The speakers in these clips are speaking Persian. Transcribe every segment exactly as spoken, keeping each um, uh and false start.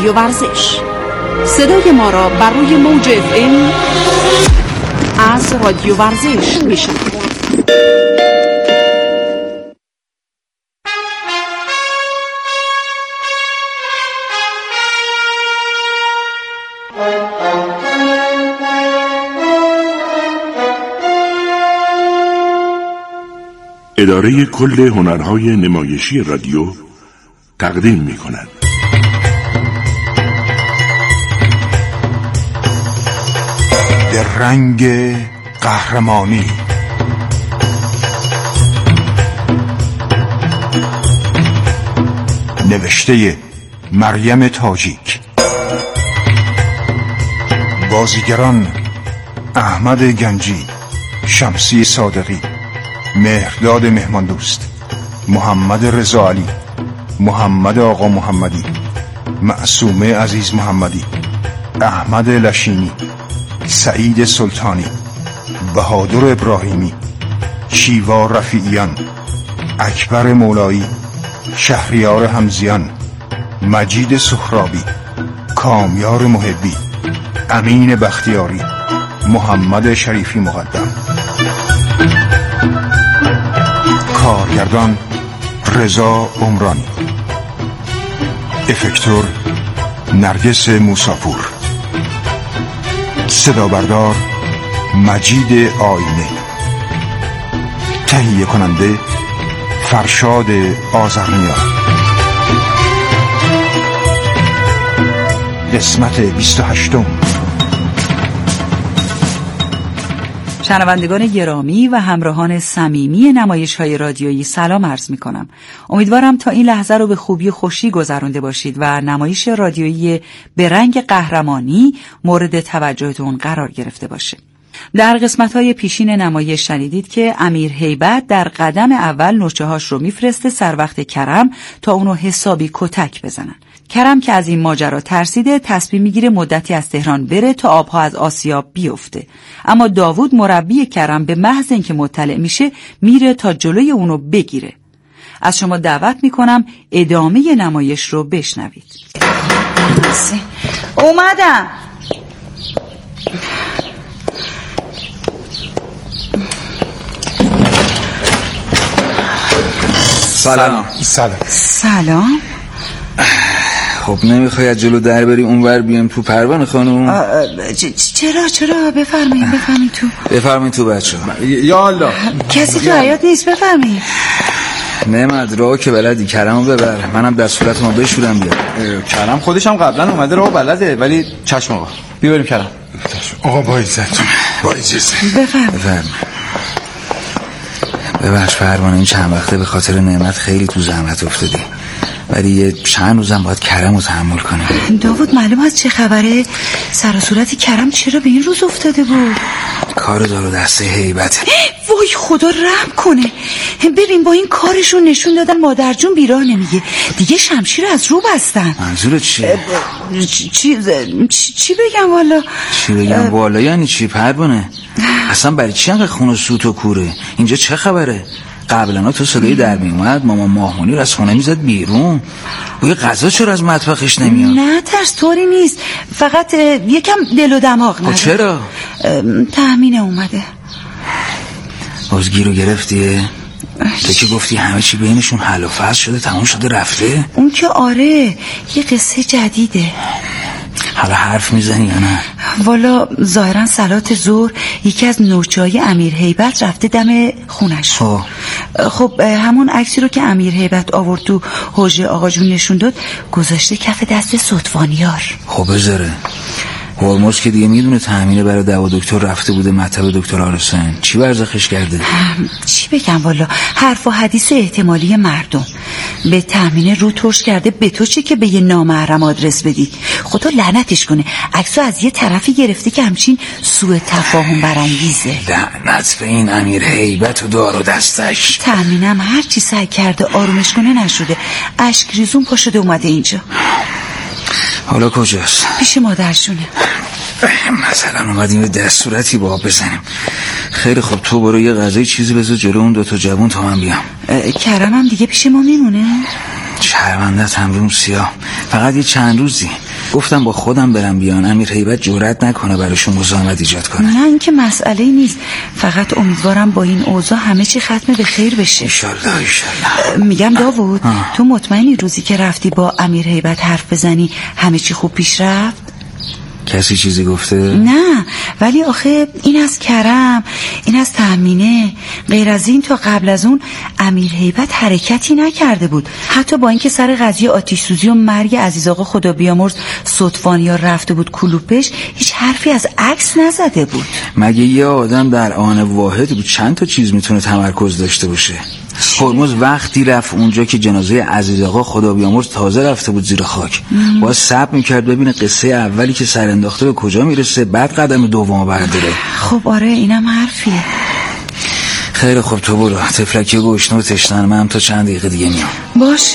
رادیو ورزش. صدای ما را بر روی موج اف ام از رادیو ورزش میشنوید. اداره کل هنرهای نمایشی رادیو تقدیم می کند. در رنگ قهرمانی. نوشته مریم تاجیک. بازیگران احمد گنجی، شمسی صادقی، مهرداد مهمان دوست، محمد رضا علی، محمد آقا محمدی، معصومه عزیز محمدی، احمد لشینی، سعید سلطانی، بهادر ابراهیمی، شیوا رفیعیان، اکبر مولایی، شهریار حمزیان، مجید سخرابی، کامیار محبی، امین بختیاری، محمد شریفی مقدم. کارگردان رضا عمرانی، افکتور نرگس موساپور، صدا بردار مجید آینه، تهیه کننده فرشاد آذرنیا. قسمت بیست و هشتم. شنوندگان گرامی و همراهان صمیمی نمایش‌های رادیویی سلام عرض می‌کنم. امیدوارم تا این لحظه رو به خوبی و خوشی گذرانده باشید و نمایش رادیویی به رنگ قهرمانی مورد توجهتون قرار گرفته باشه. در قسمت‌های پیشین نمایش شنیدید که امیر هیبت در قدم اول نوچه‌هاش رو میفرسته سر وقت کرم تا اونو حسابی کتک بزنن. کرم که از این ماجرا ترسیده تصمیم میگیره مدتی از تهران بره تا آبها از آسیاب بیفته، اما داوود مربی کرم به محض اینکه مطلع میشه میره تا جلوی اونو بگیره. از شما دعوت میکنم ادامه نمایش رو بشنوید. اومدم. سلام. سلام. سلام. خب نمیخوای از جلو در بری اونور بیام تو پروانه خانم؟ چرا چرا بفرمایید بفرمایید تو. بفرمایید تو بچه‌ها. یا الله. کسی تو حیاط نیست، بفرمایید. نعمت راه که بلدی، کرمو ببر، منم در صورت ما بشورم بیا. کرم خودش هم قبلا اومده راه بلده، ولی چشم آقا. بیا بریم کرم. آقا با عزت. با اجازه. بفرمایید. ببخش پروانه، این چند وقته به خاطر نعمت خیلی تو زحمت افتادی، ولی یه چند روزم باید کرم رو تحمل کنیم. داوود معلوم از چه خبره؟ سر و صورت کرم چرا به این روز افتاده بود؟ کار دار و دسته هیبت. وای خدا رحم کنه. ببین با این کارشون نشون دادن مادر جون بیراه نمیگه، دیگه شمشیر از رو بستن. منظورت چیه؟ چی چی چی بگم والا؟ چی بگم والا یعنی چی پروانه؟ اصلا برای چی انقدر خون و سوت و کوره؟ اینجا چه خبره؟ قبلا تو صدایی در می اومد مامان ماهمونی رو از خونه میزد بیرون. بوی غذا چرا از مطبخش نمیاد؟ نه ترس طوری نیست، فقط یکم دل و دماغ نداره. چرا؟ تأمینه اومده. باز گیرو گرفتیه؟ تو که گفتی همه چی بینشون حل و فصل شده، تموم شده رفته؟ اون که آره، یه قصه جدیده. حالا حرف میزنی یا نه؟ والا ظاهرا صلات ظهر یکی از نوچه‌های امیر هیبت رفته دم خونش. خب خب همون عکسی رو که امیر هیبت آورد تو حوض آقا جون نشون داد گذاشته کف دست صدفانیار. خب بذاره هرمز که دیگه میدونه تأمینه برای دوا دکتر رفته بوده مطب دکتر آرسن، چی برزخش کرده؟ چی بگم والا، حرف و حدیث احتمالی مردم. به تأمینه رو ترش کرده، به تو چی که به یه نامحرم آدرس بدی؟ خدا لعنتش کنه، عکسو از یه طرفی گرفته که همچین سوء تفاهم برانگیزه. لعنت به این امیر هیبت و دار و دستش. تأمینم هر چی سعی کرده آرومش کنه نشده، اشک ریزون پا شده اومده اینجا. حالا کجاست؟ پیش مادرشونه. مثلا اومدیم به دستورتی با آب بزنیم. خیلی خوب، تو برو یه غذای چیزی بذار جلو اون دوتا جوون تا من بیام. کرم هم دیگه پیش ما میمونه؟ شرمنده تمرون سیاه، فقط یه چند روزی. گفتم با خودم برم بیان امیر هیبت جرئت نکنه براشون مزاحمت ایجاد کنه. نه این که مسئله نیست، فقط امیدوارم با این اوضاع همه چی ختم به خیر بشه. انشالله انشالله. میگم داوود آه. تو مطمئنی روزی که رفتی با امیر هیبت حرف بزنی همه چی خوب پیش رفت؟ کسی چیزی گفته؟ نه، ولی آخه این از کرم، این از تأمینه، غیر از این تا قبل از اون امیر هیبت حرکتی نکرده بود. حتی با اینکه سر قضیه آتش سوزی و مرگ عزیز آقا خدا بیامرز صدفانیا رفته بود کلوپش، هیچ حرفی از عکس نزده بود. مگه یه آدم در آن واحد بود چند تا چیز میتونه تمرکز داشته باشه؟ هرمز وقتی رفت اونجا که جنازه عزیز آقا خدا بیامرز تازه رفته بود زیر خاک، باید صبر میکرد ببینه قصه اولی که سر انداخته به کجا میرسه، بعد قدم دوم برداره. خب آره اینم حرفیه. خیلی خوب تو برو، تفلکی گوشنو و تشنن، من تا چند دقیقه دیگه میام. باش.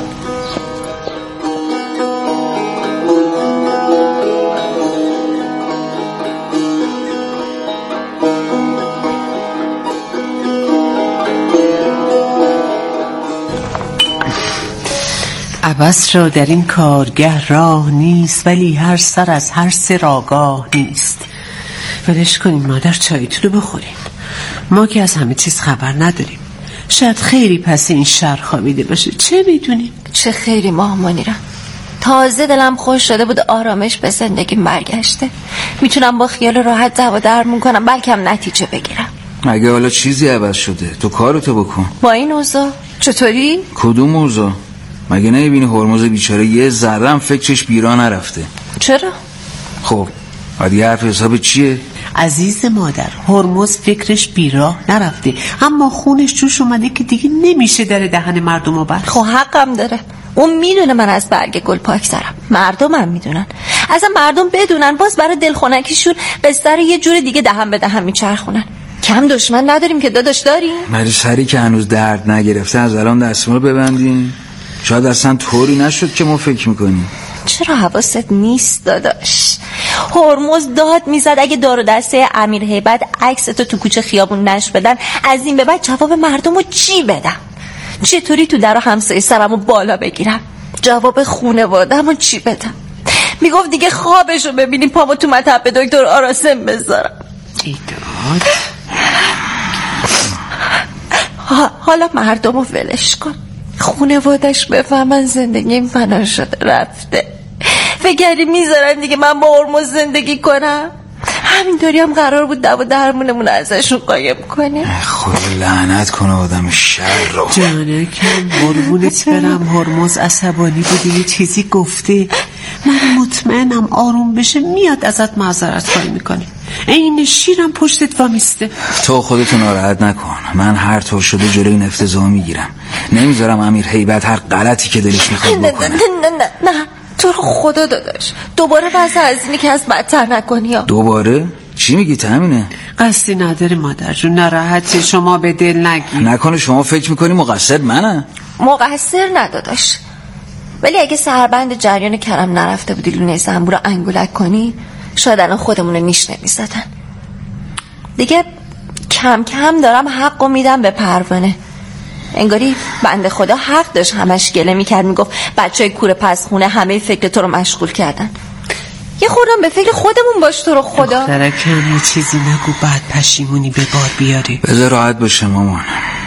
عبث را در این کارگه راه نیست، ولی هر سر از هر سر آگاه نیست. ولش کنیم مادر، چایتون رو بخورین، ما که از همه چیز خبر نداریم. شاید خیری پس این شهر خوابیده باشه، چه میدونیم؟ چه خیری ماه منیرم، تازه دلم خوش شده بود، آرامش به زندگیم برگشته، میتونم با خیال راحت دوا درمون کنم، بلکه هم نتیجه بگیرم. مگه حالا چیزی عوض شده؟ تو کارتو بکن. با این اوضاع چطوری؟ کدوم اوضاع؟ مگه نمیبینی هرمز بیچاره یه ذره هم فکرش بیرا نرفته؟ چرا؟ خب بعد یه حرف حساب چیه؟ عزیز مادر، هرمز فکرش بیراه نرفته، اما خونش جوش اومده که دیگه نمیشه در دهن مردم رو بر. خب حقم داره، اون میدونه من از برگ گل پاک دارم، مردم هم میدونن. اصلا مردم بدونن باز برای دلخونکیشون قصه رو یه جور دیگه دهن به دهن میچرخونن. کم دشمن نداریم که داداش داریم. مری سری که هنوز درد نگرفته از الان دستمون رو ببندیم؟ شاید اصلا طوری نشد که ما فکر میکنیم. چرا حواست نیست داداش؟ هرمز داد میزد اگه دار و دسته امیر هیبت عکس تو تو کوچه خیابون نش بدن، از این به بعد جواب مردم رو چی بدم؟ چطوری تو در و همسایه سرمو بالا بگیرم؟ جواب خونوادم رو چی بدم؟ میگفت دیگه خوابشو ببینیم پامو تو مطب دکتر آراسم بذارم. ایداد حالا مردم رو ولش کن، خونوادش بفهمن زندگیم فنا شده رفته، فکری میذارن دیگه من با هرمز زندگی کنم؟ همینطوری هم قرار بود دوا درمونمون ازشون قایم کنیم. خدا لعنت کنه آدم شر رو. جانکم قربونت برم، هرمز عصبانی بوده، یه چیزی گفته، من مطمئنم آروم بشه میاد ازت معذرت خواهی میکنه. این شیرم پشتت وامیسته. تو خودتو ناراحت نکن، من هر طور شده جلوی این افتضاح میگیرم، نمیذارم امیر هیبت هر غلطی که دلش میخواد بکنه. نه نه نه نه نه تو رو خدا داداش دوباره واسه از اینی که از بدتر نکنی یا دوباره؟ چی میگی تامینه؟ قصدی نداره مادر جون، ناراحتی شما به دل نگی. نکنه شما فکر میکنی مقصر منم؟ مقصر نداداش، ولی اگه سربند جریان کرم نرفته بودی لونه زنبور رو انگولک کنی، شاید الان خودمون رو نیش نمیزدن. دیگه کم کم دارم حق رو میدم به پروانه. انگاری بنده خدا حق داشت همش گله میکرد، میگفت بچه های کوره پس خونه همه فکر تو رو مشغول کردن. یه خوردم به فکر خودمون باش تو رو خدا. دخترکم یه چیزی نگو بعد پشیمونی به بار بیاری. بذار راحت باشه مامان،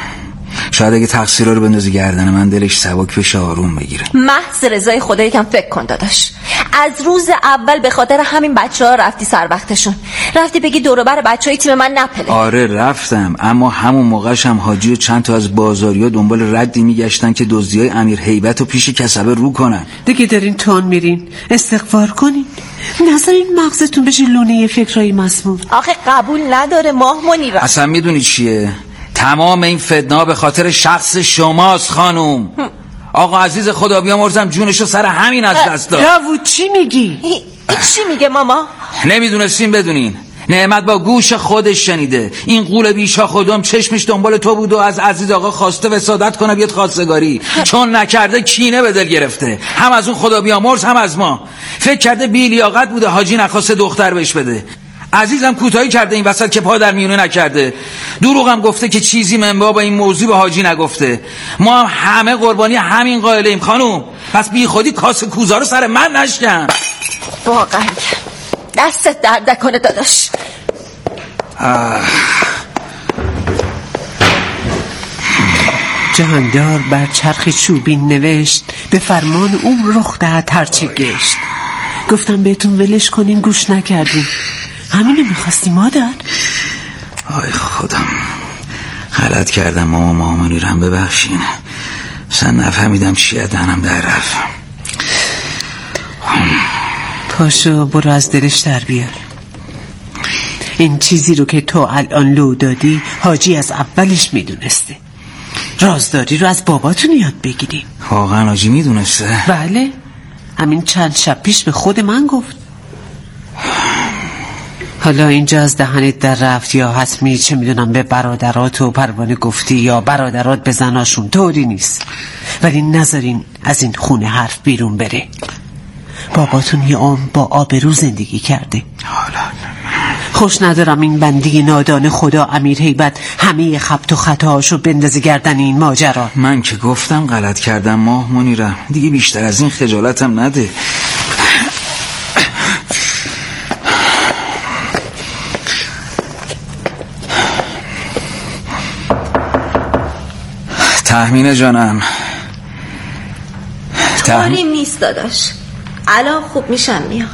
شاید اگه تقصیرها رو بندازی گردن من دلش سبک بشه آروم بگیره. محض رضای خدا یکم فکر کن داداش، از روز اول به خاطر همین بچه ها رفتی سر وقتشون، رفتی بگی دور بر بچه های تیم من نپله. آره رفتم، اما همون موقعش هم حاجی و چند تا از بازاریا دنبال ردی میگشتن که دزدیای امیر هیبت و پیش کسبه رو کنن. دیگه دارین تون میرین، استغفار کنین، نذارین مغزتون بشه لونه فکرای مسموم. آخه قبول نداره ماه منیرم. اصلا میدونی چیه؟ تمام این فتنه به خاطر شخص شماست خانوم. آقا عزیز خدا بیامرزم جونشو سر همین از دست داد. داوود چی میگی؟ چی میگه ماما؟ نمیدونستین بدونین، نعمت با گوش خودش شنیده. این قول بیشا خودم چشمش دنبال تو بود و از عزیز آقا خواسته وسادت کنه بیاد خواستگاری، چون نکرده کینه به دل گرفته، هم از اون خدا بیامرز هم از ما. فکر کرده بی لیاقت بوده حاجی نخواسته دختر بهش بده. عزیزم کوتاهی کرده این وسط که پا در میونه نکرده. دروغم گفته که چیزی منبع با این موضوع به حاجی نگفته. ما هم همه قربانی همین قائله ایم خانوم. پس بی خودی کاسه کوزا رو سر من نشکن. واقعا دستت درد نکنه داداش. جهاندار بر چرخ چوبین نوشت به فرمان او رخ دهد هرچه گشت. گفتم بهتون ولش کنین، گوش نکردین. همینو میخواستی مادر؟ آی خودم غلط کردم ماما مامانی رو هم ببخشین. اصلا نفهمیدم چی دهنم در رفت. پاشو برو از دلش در بیار. این چیزی رو که تو الان لو دادی حاجی از اولش میدونسته. رازداری رو از باباتون یاد بگیریم. واقعا حاجی میدونسته؟ بله، همین چند شب پیش به خود من گفت. حالا اینجا از دهنت در رفت یا حتمی چه میدونم به برادرات و پروانه گفتی یا برادرات به زناشون، طوری نیست. ولی نذارین از این خونه حرف بیرون بره. باباتون یه عمر با آبرو زندگی کرده. حالا خوش ندارم این بندی نادان خدا امیر هیبت همه خبط و خطاهاشو بندازه گردن این ماجرا. من که گفتم غلط کردم ماه منیرم، دیگه بیشتر از این خجالتم نده. تحمینه جانم، کاری نیست داداش، الان خوب میشم میام.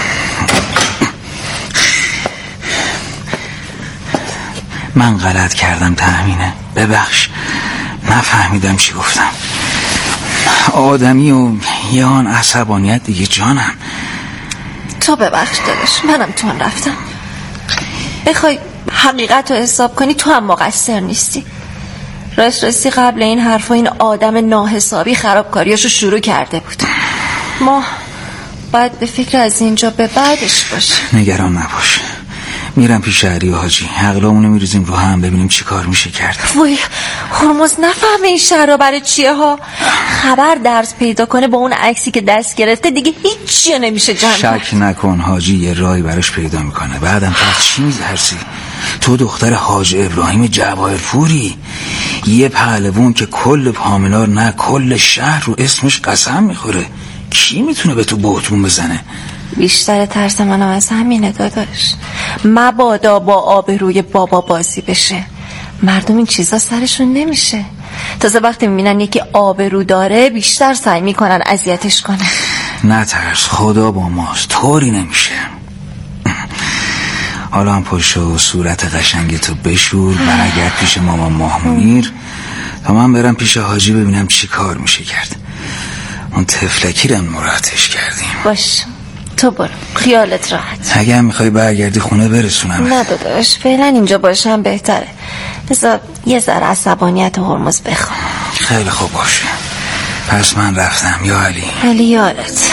من غلط کردم تحمینه، ببخش، نفهمیدم چی گفتم. آدمی و یه آن عصبانیت دیگه جانم. تو ببخش داداش، منم تو هم رفتم. بخوای حقیقت رو حساب کنی تو هم مقصر نیستی. راست راستی قبل این حرفا این آدم ناحسابی خرابکاریاشو شروع کرده بود. ما باید به فکر از اینجا به بعدش باشیم. نگران نباش، میرم پیش علی و حاجی، عقلامونو میریزیم رو هم ببینیم چی کار میشه کرد. وای هرمز نفهمه این شهر رو برای چیه ها. خبر درس پیدا کنه با اون عکسی که دست گرفته دیگه هیچی نمیشه جمع. شک نکن حاجی یه راهی براش پیدا میکنه. بعدم پس چی میترسی؟ تو دختر حاج ابراهیم جواهرپوری، یه پهلوون که کل پاملار نه کل شهر رو اسمش قسم میخوره. کی میتونه به تو بهتون بزنه؟ بیشتر ترس منم از همینه داداش. مبادا با آبروی بابا بازی بشه. مردم این چیزا سرشون نمیشه. تازه وقتی میبینن یکی آبرو داره بیشتر سعی میکنن اذیتش کنن. نه ترس، خدا با ماست، طوری نمیشه. حالا هم پشت و صورت قشنگ تو بشور، برگرد پیش مامان ماه منیر تا من برم پیش حاجی ببینم چی کار میشه کرد. اون تفلکی رو مراتش کردیم. باش تو برو، خیالت راحت. اگه هم میخوای برگردی خونه برسونم. نه داداش فعلا اینجا باشم بهتره. بذار یه ذره عصبانیت هرمز بخوام. خیلی خوب باشه، پس من رفتم. یا علی علی یارت.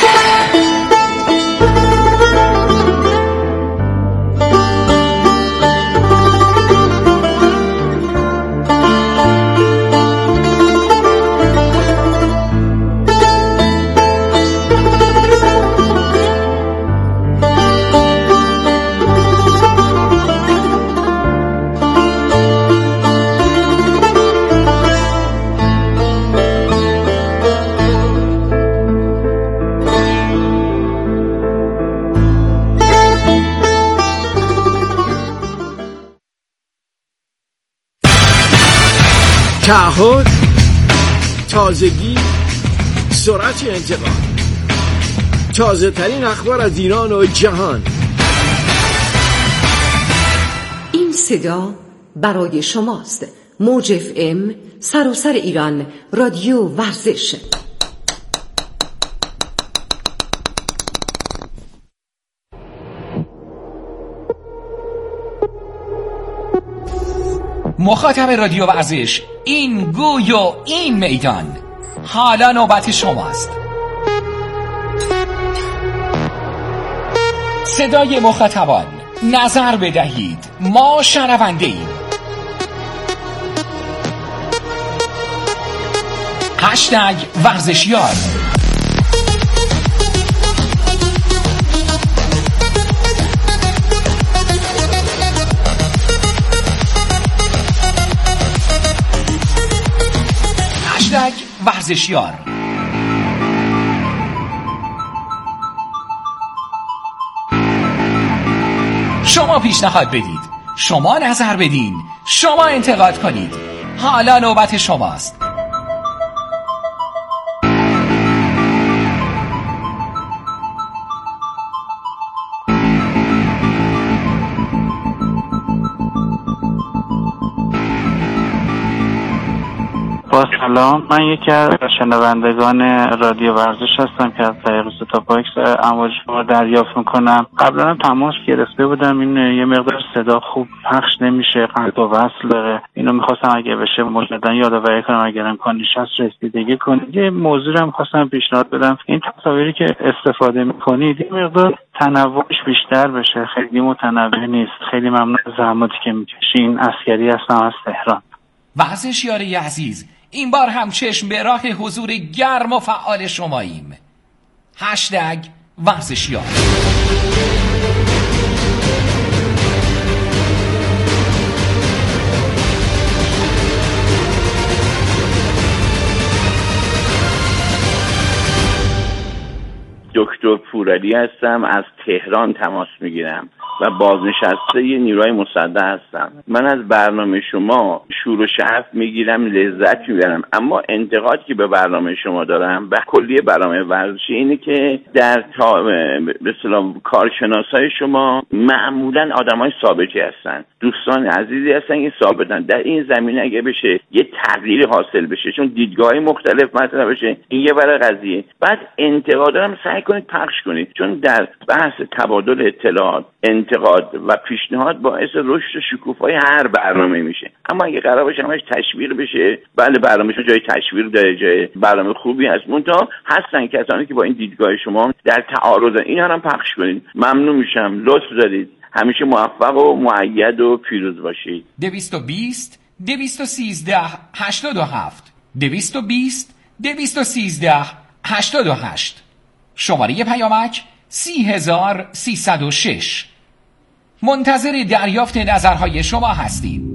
تعهد، تازگی، سرعت انتقال، تازه ترین اخبار از ایران و جهان. این صدا برای شماست. موج اف ام سراسر ایران، رادیو ورزش. مخاطب رادیو ورزش، این گوی و این میدان، حالا نوبت شماست. صدای مخاطبان، نظر بدهید، ما شنونده ایم. هشتگ ورزشیار. ورزشیار. شما پیشنهاد بدید، شما نظر بدین، شما انتقاد کنید. حالا نوبت شماست. با سلام، من یکی از شنوندگان رادیو ورزش هستم که از طریق ستا پاکس امواج شما دریافت میکنم. قبلا هم تماس گرفته بودم، این یه مقدار صدا خوب پخش نمیشه، قطع و وصل داره. اینو میخواستم اگه بشه مجددا یادآوری کنم اگر امکانش هست رسیدگی کنید. یه موضوع رو میخواستم پیشنهاد بدم، این تصاویری که استفاده میکنید یه مقدار تنوعش بیشتر بشه، خیلی متنوع نیست. خیلی ممنون از زحماتی که میکشین. عسکری هستم از تهران. ورزشیاری عزیز، این بار هم چشم به راه حضور گرم و فعال شماییم. هشتگ ورزشیار. دکتر پورعلی هستم، از تهران تماس میگیرم و بازنشسته نیروهای مسلح هستم. من از برنامه شما شور و شعف میگیرم، لذت میبرم، اما انتقادی که به برنامه شما دارم و کلیه برنامه ورزشی اینه که در تا به اصطلاح کارشناسای شما معمولا آدمای ثابتی هستن، دوستان عزیزی هستن که ثابتن. در این زمینه اگه بشه یه تغییر حاصل بشه، چون دیدگاه‌های مختلف مطرح بشه، این یه برای قضیه. بعد انتقادا هم سعی کنید پخش کنید، چون در بحث تبادل اطلاعات انتقاد و پیشنهاد باعث رشد و شکوفایی هر برنامه میشه. اما اگه قرار باشه همش تشویق بشه، بله برنامه‌شون جای تشویق داره، جای برنامه خوبی هست، منتها هستن کسانی که با این دیدگاه شما در تعارضن. اینا هم پخش کنید، ممنون میشم. لطف دارید. همیشه موفق و مؤید و پیروز باشید. دویست و بیست دویست و سیزده هشتاد و هفت دویست و بیست دویست و سیزده هشتاد و هشت. شماره پیامک سی هزار سیصد و شش. منتظر دریافت نظرهای شما هستیم.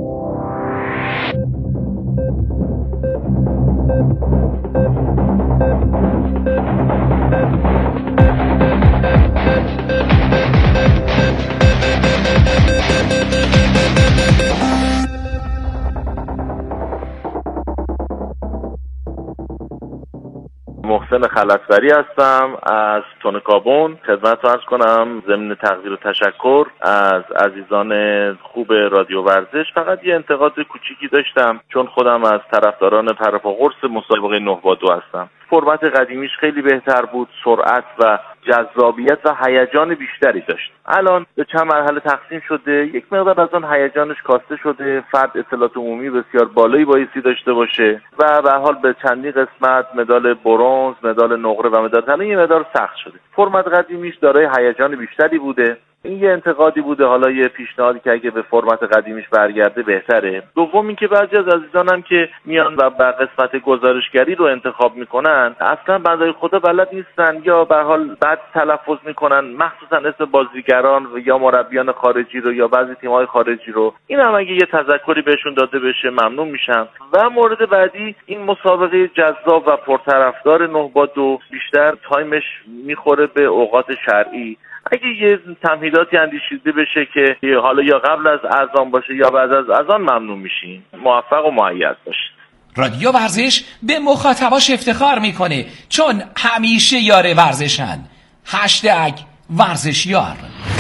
محسن خلصبری هستم از تونکابون. خدمت عرض کنم ضمن تقدیر و تشکر از عزیزان خوب رادیو ورزش. فقط یه انتقاد کوچیکی داشتم، چون خودم از طرفداران پرپا قرص مسابقه نه با دو هستم. فرمت قدیمیش خیلی بهتر بود، سرعت و جذابیت و هیجان بیشتری داشت. الان به چند مرحله تقسیم شده، یک مقدار از اون هیجانش کاسته شده، فرد اطلاعات عمومی بسیار بالایی بایستی داشته باشه و به هر حال به چندین قسمت مدال برنز، مدال نقره و مدال طلا یه مقدار سخت شده. فرمت قدیمیش دارای هیجان بیشتری بوده. این یه انتقادی بوده، حالا یه پیشنهادی که اگه به فرمت قدیمیش برگرده بهتره. دوم اینکه بعضی از عزیزانم که میان و به قسمت گزارشگری رو انتخاب میکنن، اصلا بندای خدا بلد نیستن یا به حال بد تلفظ میکنن، مخصوصا اسم بازیگران یا مربیان خارجی رو یا بعضی تیم‌های خارجی رو. این هم اگه یه تذکری بهشون داده بشه ممنون میشم. و مورد بعدی، این مسابقه جذاب و پرطرفدار نه با دو بیشتر تایمش میخوره به اوقات شرعی. اگه یه تمهیداتی اندیشیده بشه که حالا یا قبل از اذان باشه یا بعد از اذان ممنون میشین. موفق و مؤید باشید. رادیو ورزش به مخاطباش افتخار میکنه چون همیشه یار ورزشن. هشتگ ورزشیار.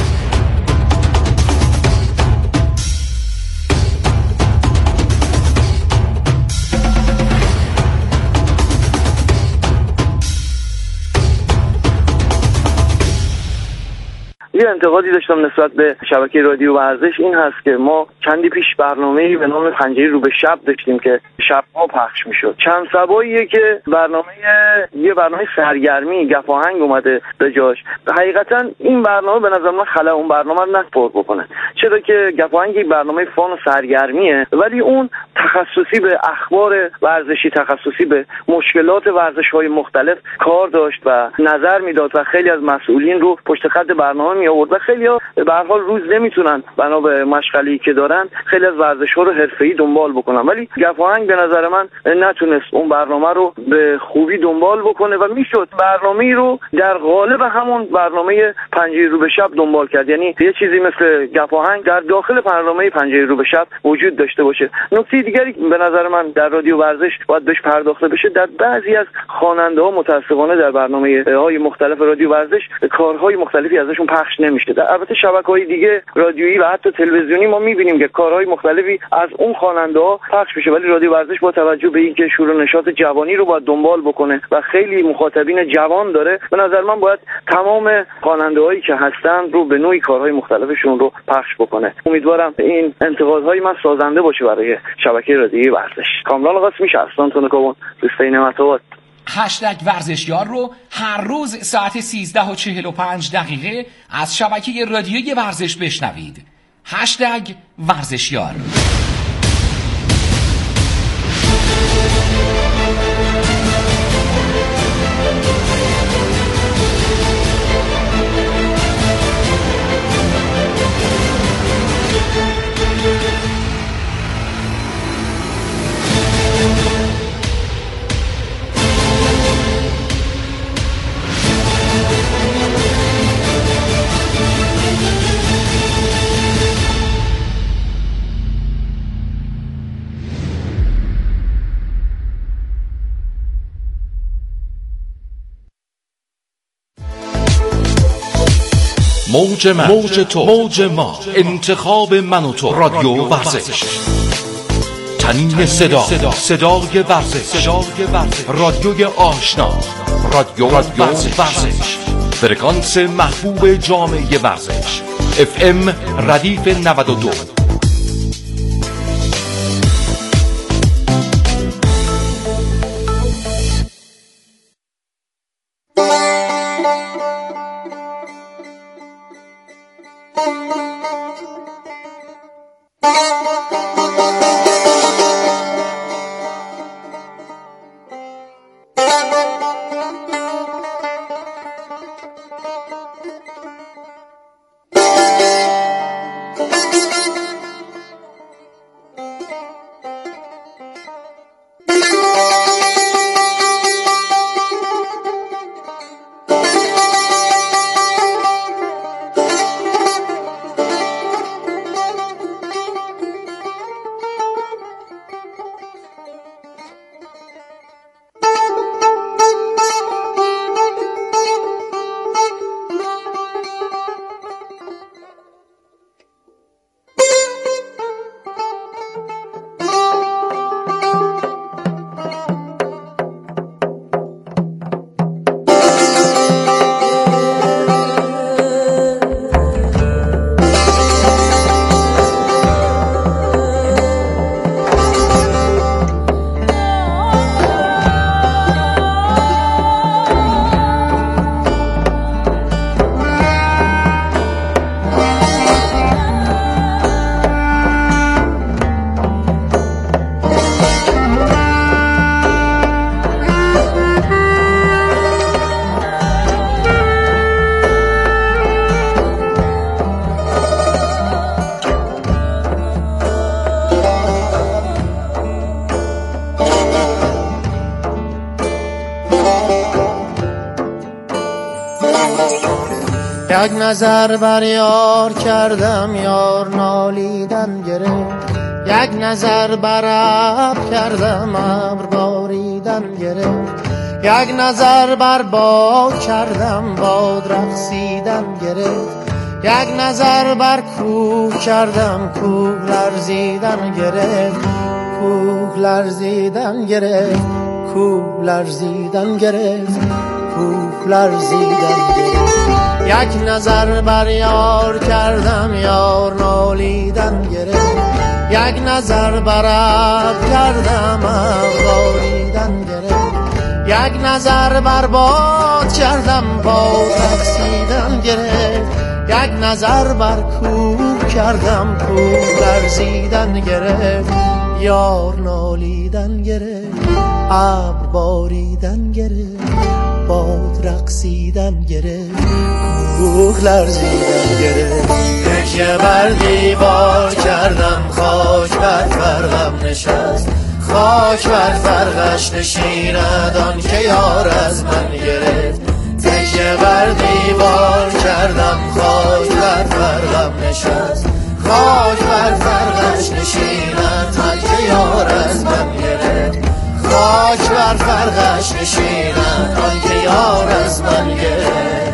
یه انتقادی داشتم نسبت به شبکه رادیو ورزش، این هست که ما چندی پیش برنامه‌ای به نام پنجره رو به شب داشتیم که شب‌ها پخش می‌شد. چند شباییه که برنامه یه برنامه سرگرمی گپاهنگ اومده به جاش. حقیقتا این برنامه به نظر من خلا اون برنامه رو نپر بکنه، چرا که گپاهنگ برنامه فان و سرگرمیه، ولی اون تخصصی به اخبار ورزشی، تخصصی به مشکلات ورزش‌های مختلف کار داشت و نظر میداد و خیلی از مسئولین رو پشت خط برنامه می آورد و خیلی‌ها به هر حال روز نمیتونن بنا به مشغله‌ای که دارن خیلی از ورزش‌ها رو حرفه‌ای دنبال بکنن، ولی گپاهنگ به نظر من نتونست اون برنامه رو به خوبی دنبال بکنه و میشد برنامه‌ای رو در قالب همون برنامه پنجره رو به شب دنبال کرد. یعنی یه چیزی مثل گپاهنگ در داخل برنامه پنجره رو به شب وجود داشته باشه. نکته دیگری به نظر من در رادیو ورزش باید بهش پرداخته بشه، در بعضی از خواننده‌ها متأسفانه در برنامه‌های مختلف رادیو ورزش کارهای مختلفی ازشون پخش نمیشه. در البته شبکه‌های دیگه رادیویی و حتی تلویزیونی ما می‌بینیم که کارهای مختلفی از اون خواننده‌ها پخش میشه، ولی رادیو ورزش با توجه به اینکه شور و نشاط جوانی رو باید دنبال بکنه و خیلی مخاطبین جوان داره، به نظر من باید تمام خواننده‌هایی که هستن رو به نوعی کارهای مختلفشون رو پخش بکنه. امیدوارم این انتقادهای من سازنده باشه برای شبکه رادیویی ورزش. کامران قاسمی، شهرستان تونکابون، روستای نعمت‌آباد. هشتگ ورزشیار رو هر روز ساعت سیزده و چهل و پنج دقیقه از شبکه رادیویی ورزش بشنوید. هشتگ ورزشیار. موج من، موج تو، موج ما، انتخاب من و تو، رادیو ورزش، تنین صدا، صدای ورزش، رادیوی آشنا، رادیو ورزش، فرکانس محبوب جامعه ورزش، اف ام ردیف نود و دو. یک نظر بر یار کردم، یار نالیدن گرفت. یک نظر بر ابر کردم، ابر باریدن گرفت. یک نظر بر باد کردم، باد رقصیدن گرفت. یک نظر بر کوه کردم، کوه لرزیدن گرفت. کوه لرزیدن گرفت، کوه لرزیدن گرفت، کوه لرزیدن گرفت. یک نظر بر یار کردم، یار نالیدن گرفت. یک نظر بر ابر کردم، ابر باریدن گرفت. یک نظر بر باد کردم، باد رقصیدن گرفت. یک نظر بر کوه کردم، کوه لرزیدن گرفت. یار نالیدن گرفت، ابر باریدن گرفت، باد رقصیدن گرفت، کوه لرزیدن. تکیه بر دیوار کردم، خاک بر فرقم نشست، خاک بر فرقش نشیند آن که یار از من گرفت. تکیه بر دیوار کردم، خاک بر فرقم نشست، خاک بر فرقش نشیند آن که یار از من گرفت. خاک بر فرقش نشیند آن که یار از من گرفت.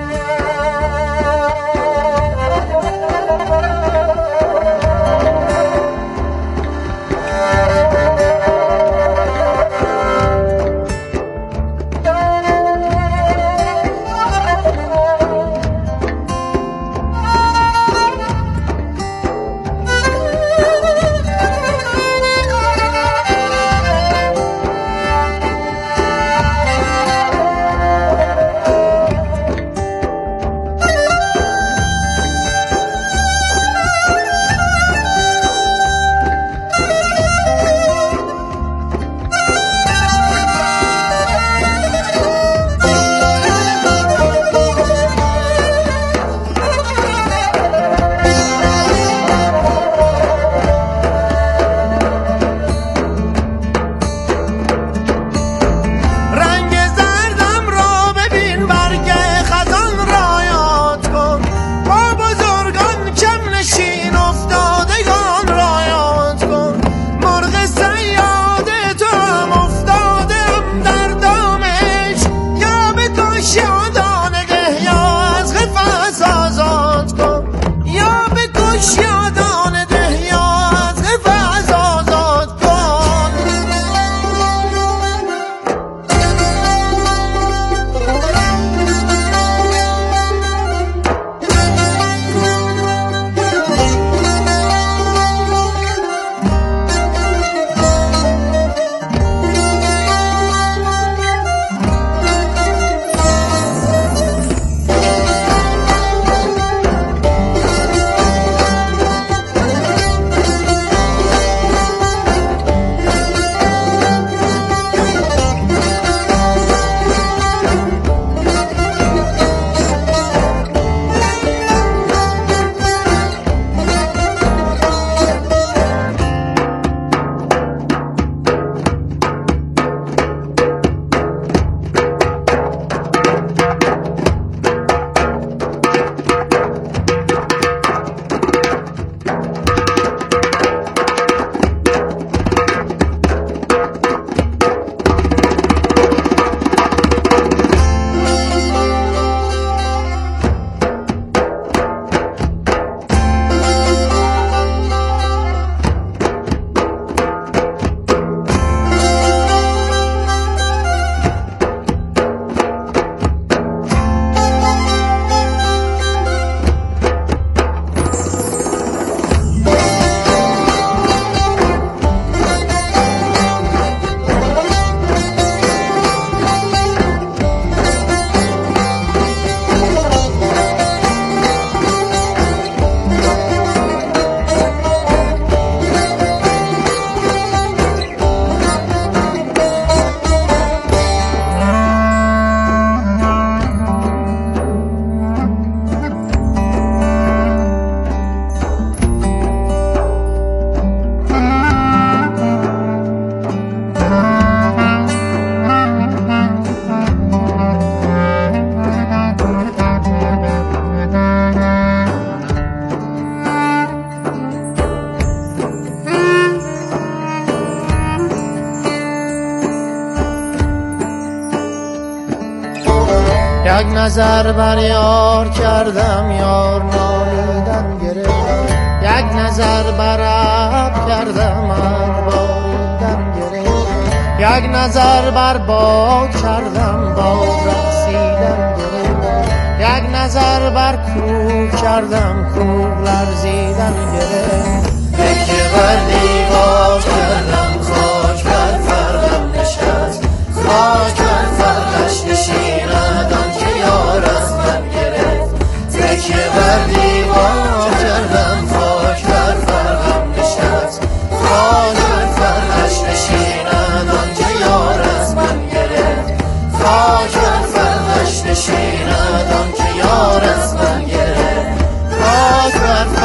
یک نظر بر یار کردم، یار نالیدن گرفت. یک نظر بر ابر کردم، ابر باریدن گرفت. یک نظر بر باد کردم، باد رقصیدن گرفت. یک نظر بر کوه کردم، کوه لرزیدن گرفت. تکیه بر دیوار کردم، خاک بر فرقم نشست، خاک بر فرقش نشیند آن که یار از من گرفت. تکیه بر دیوار کردم، خاک بر فرقم نشست، خاک بر فرقش نشیند آن که یار از من گرفت. خاک بر فرقش نشیند آن که یار از من گرفت. خاک بر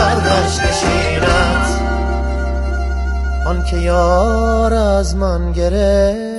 که یار از من گرفت.